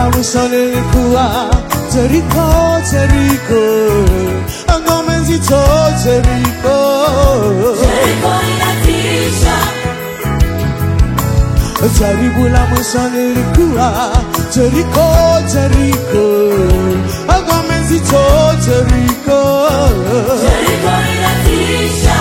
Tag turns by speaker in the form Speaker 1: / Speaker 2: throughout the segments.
Speaker 1: la mwisho lilikuwa Jericho, Jericho, ngome nzito Jericho.
Speaker 2: Jericho inatisha.
Speaker 1: Jaribu la mwisho lilikuwa Jericho, Jericho, ngome nzito Jericho.
Speaker 2: Jericho inatisha.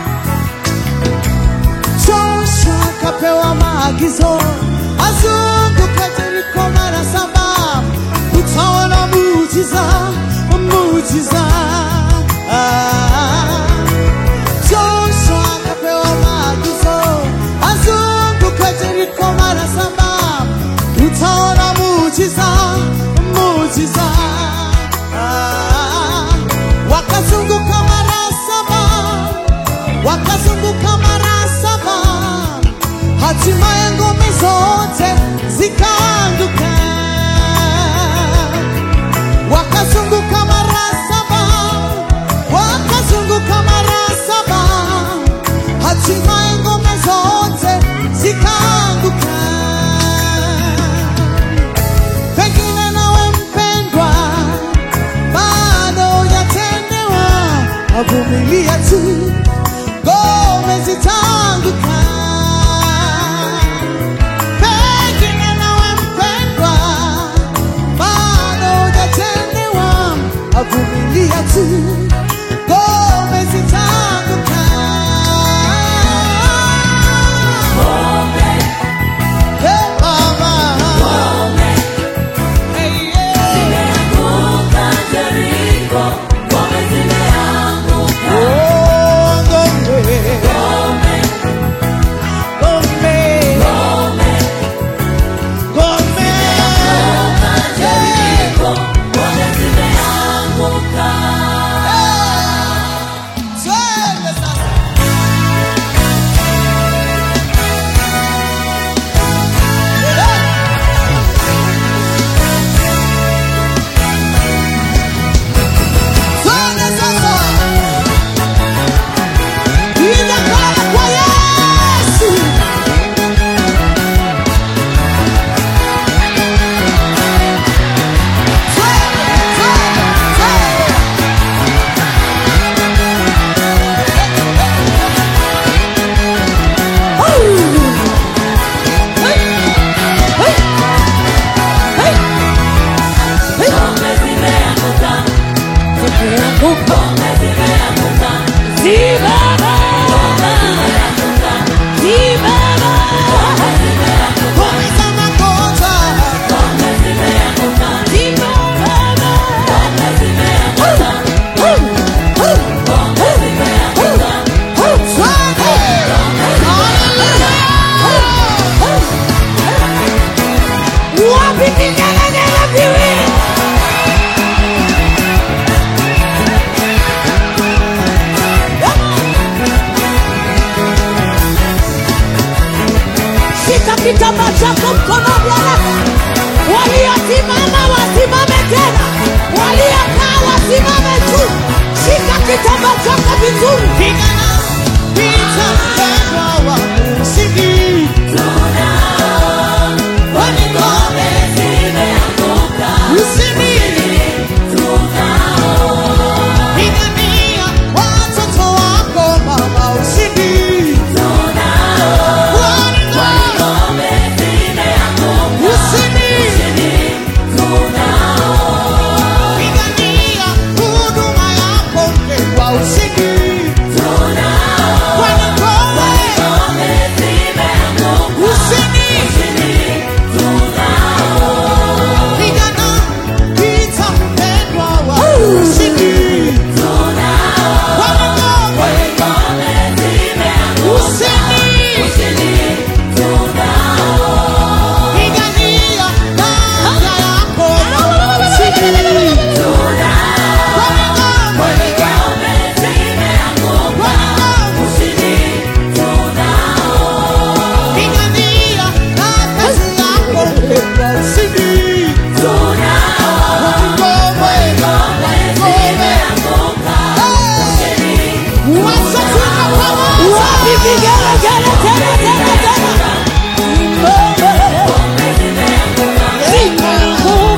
Speaker 1: Joshua kapewa maagizo azunguke Jericho mara 7, utaona muujiza, muujiza. Joshua kapewa maagizo azunguke Jericho mara 7, utaona muujiza, muujiza. Wakazunguka mara 7, wakazunguka mara 7, hatimaye ngome zote zikaanguka. Wakazunguka mara 7, wakazunguka mara 7, hatimaye ngome zote zikaanguka. Pengine nawe mpendwa bado hujatendewa, vumilia tu, ngome zitaanguka. Pengine nawe mpendwa bado hujatendewa, vumilia tu, ngome zitaanguka. Hey mama, hey yeah.
Speaker 2: Zimeanguka Jericho, ngome zimeanguka.
Speaker 1: Oh, ngome,
Speaker 2: Ngome,
Speaker 1: ngome, ngome.
Speaker 2: zimeanguka Jericho, ngome zimeanguka.
Speaker 1: Twende sasa. Twende sasa. Inakaa kwa Yesu.
Speaker 2: Ngome zimeanguka. Ngome zimeanguka.
Speaker 1: Simama, simama. Komeza makota.
Speaker 2: Ngome zimeanguka.
Speaker 1: Simama.
Speaker 2: Ngome zimeanguka. Ngome zimeanguka.
Speaker 1: Twende. Hallelujah. Wapi vigelegele viwili? Shika kitambaa chako mkononi haraka. Waliosimama wasimame tena, waliokaa wasimame tu. Shika kitambaa chako vizuri. Pigana, pita mpendwa wangu, ushindi.
Speaker 2: Tunao. Kwani ngome zimeanguka.
Speaker 1: Ushindi.
Speaker 2: Tunao.
Speaker 1: Pigania watoto wako mama, ushindi.
Speaker 2: Tunao.
Speaker 1: Kwani
Speaker 2: Ngome zimeanguka.
Speaker 1: ushindi.
Speaker 2: Tunao.
Speaker 1: Pigania huduma yako mpendwa, ushindi.
Speaker 2: Tunao.
Speaker 1: Kwani ngome
Speaker 2: Ngome zimeanguka.
Speaker 1: ushindi.
Speaker 2: Tunao.
Speaker 1: Pigana, pita mpendwa wangu, ushindi.
Speaker 2: Tunao.
Speaker 1: Kwani ngome
Speaker 2: Ngome zimeanguka.
Speaker 1: ushindi.
Speaker 2: Tunao.
Speaker 1: Pigania afya yako mama, ushindi. Kwani ngome
Speaker 2: Ngome zimeanguka. Tunao.
Speaker 1: pigania kazi yako mpendwa, ushindi.
Speaker 2: Tunao.
Speaker 1: Ngome,
Speaker 2: Ngome zimeanguka.
Speaker 1: wacha tuwe pamoja. Wapi vigelegele tena tena tena.
Speaker 2: Ngome zimeanguka.
Speaker 1: Zimeanguka.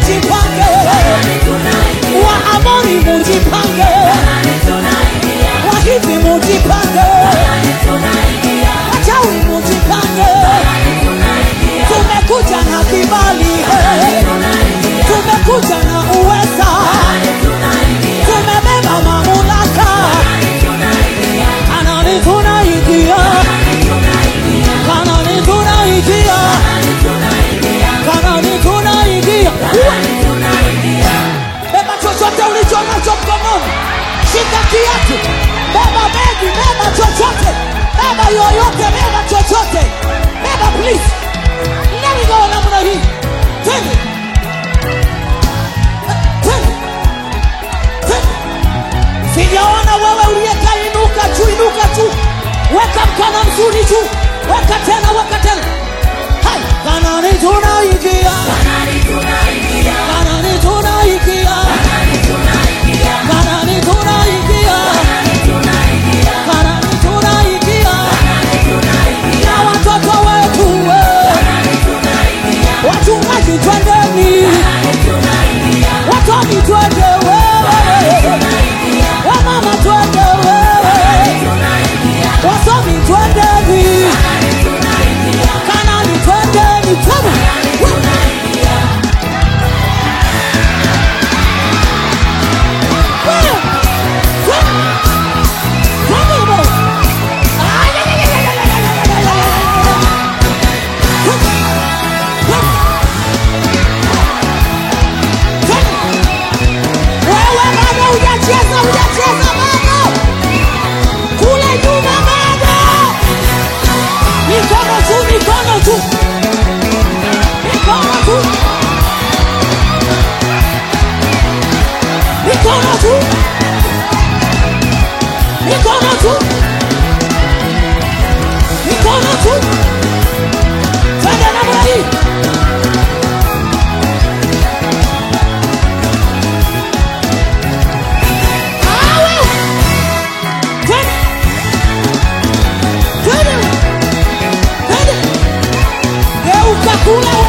Speaker 1: mujipange. Waamoni mujipange. Wahivi mujipange. Wachawi mujipange. Tumekuja na kibali, tumekuja na uweza, tumebeba mamlaka. Kanani tunaingia, Kanani tunaingia, Kanani tunaingia. Beba chochote ulicho nacho mkononi, shika kiatu, beba begi, beba chochote, beba yoyote, beba chochote, beba please. Let me go namna hii. Twende. Twende. Twende. Sijaona wewe uliyeka, inuka juu, inuka juu. Weka mkono mzuri juu. Weka tena, weka tena. Hai, Kanani tunaingia. Kanani tunaingia. Kanani tunaingia. Kanani tunaingia. Kanani tunaingia. Na watoto wetu wachungaji twendeni, watoni twende wewe, wamama twende wewe, wasomi twendeni, Kanani twendeni, twende. Hujacheza bado, kule nyuma bado. Mikono tu, mikono tu, mikono tu, mikono tu, mikono tu, mikono tu. Twende namna hii. Kula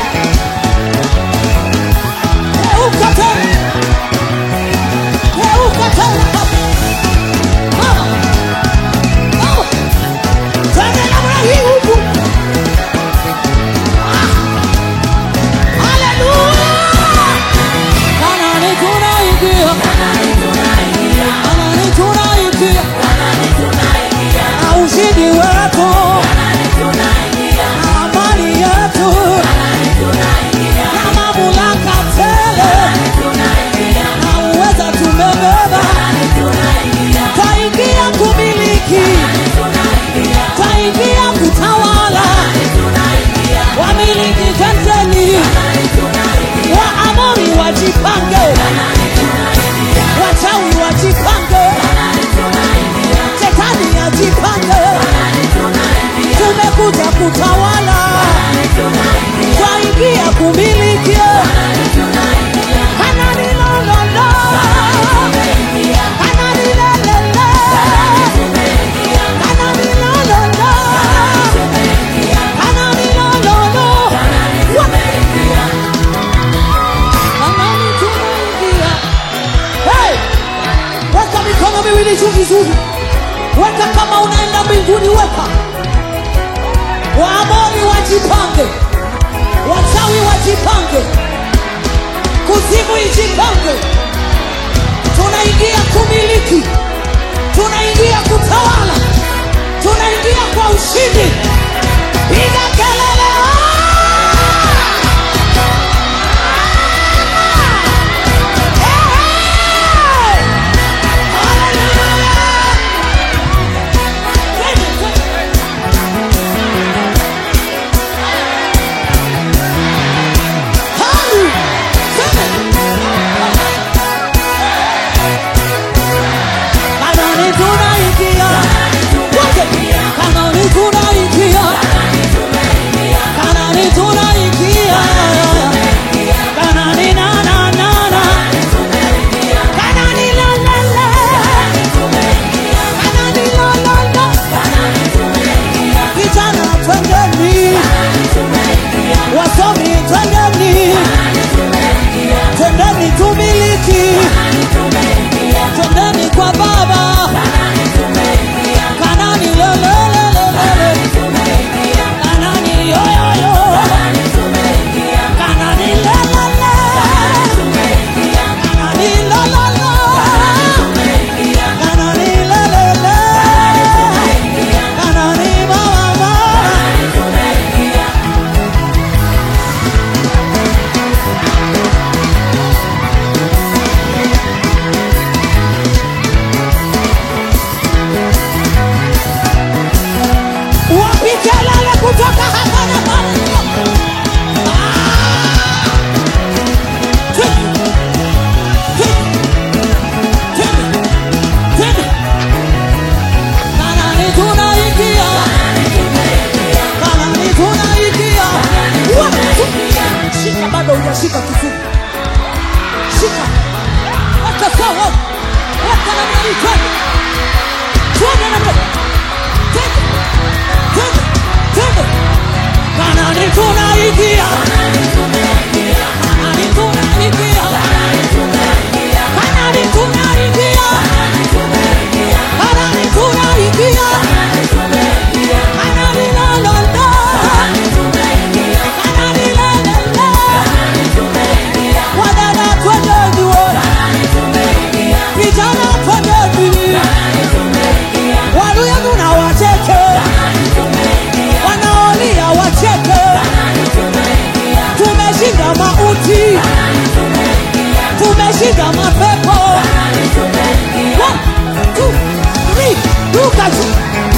Speaker 1: ukatana, ukatana mama, mama, twende namna hii huku. Haleluya. Kanani tunaingia, Kanani tunaingia, Kanani tunaingia, Kanani tunaingia. Na ushindi wetu, Kanani tunaingia. Na amani yetu, Kanani tunaingia. Na mamlaka tele, Kanani tunaingia. Na uweza tumebeba, Kanani tunaingia. Twaingia kumiliki, Kanani tunaingia. Twaingia kutawala, Kanani tunaingia. Wamiliki tenzeni, Kanani tunaingia. Waamori wajipange, Kanani tunaingia. Wachawi wajipange, Kanani tunaingia. Shetani ajipange, Kanani tunaingia. Tumekuja kutawala, Kanani tunaingia. Twaingia kumiliki, Kanani tunaingia. Kanani lo lo lo, Kanani le le le, Kanani lo lo lo, Kanani lo lo lo. Kanani tunaingia. Hey! Weka mikono miwili juu vizuri. Weka kama unaenda mbinguni, weka. Waamori wajipange, wachawi wajipange, kuzimu ijipange. Tunaingia kumiliki, tunaingia kutawala, tunaingia kwa ushindi. Piga kelele. Kanani tunaingia, Kanani tunaingia, kutoka hapa na pale. Shika bado hujashika kifupi. Shika. Weka sawa. Weka na mali twende. Twende na mali. Twende. Twende. Twende. Kanani tunaingia. Kanani tunaingia. Kanani tunaingia. Kanani tunaingia. Kanani tunaingia. Kanani la la la. Wadada twendeni wote. Vijana twendeni. Waluya na wacheke. Wanaolia wacheke. Tumeshinda mauti. Tumeshinda mapepo. 1, 2, 3, ruka juu.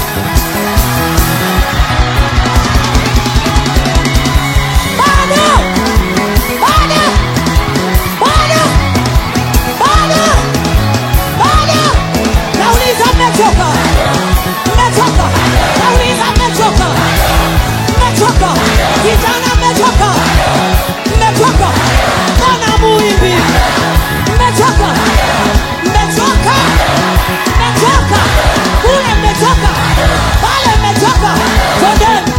Speaker 1: Kijana mmechoka. Mmechoka. Bwana muimbi. Mmechoka. Mmechoka. Mmechoka. Kule mmechoka. Pale mmechoka. Twendeni.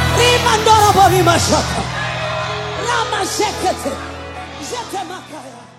Speaker 1: Rimandoro boli mashaka. Rama shekete. Jete makaya.